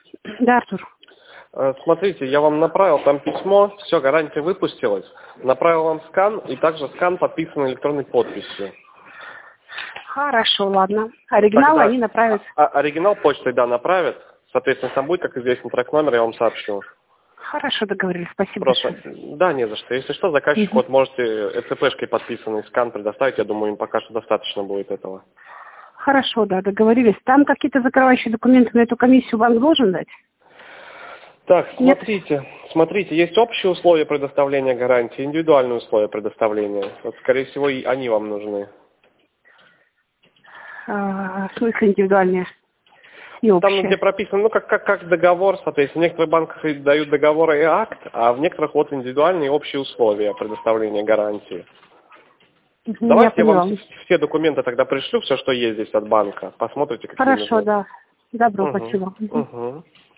Да, Артур. Смотрите, я вам направил там письмо, все, гарантия выпустилась. Направил вам скан, и также скан подписан электронной подписью. Хорошо, ладно. Оригинал Тогда они направят. оригинал почтой, да, направят. Соответственно, там будет, как известно, трек-номер, я вам сообщу. Хорошо, договорились. Спасибо Просто, большое. да, не за что. Если что, заказчику вот можете ЭЦПшкой подписанный скан предоставить, я думаю, им пока что достаточно будет этого. Хорошо, да, договорились. Там какие-то закрывающие документы на эту комиссию банк должен дать? Так, Нет? смотрите, есть общие условия предоставления гарантии, индивидуальные условия предоставления. Вот, скорее всего, и они вам нужны. В смысле индивидуальные и Там, общие? где прописано, как договор, соответственно, в некоторых банках дают договор и акт, а в некоторых вот индивидуальные и общие условия предоставления гарантии. Я Давайте я вам поняла. все документы тогда пришлю, все, что есть здесь от банка. Посмотрите, какие Хорошо, нужны. да. Добро, Угу. спасибо. Угу.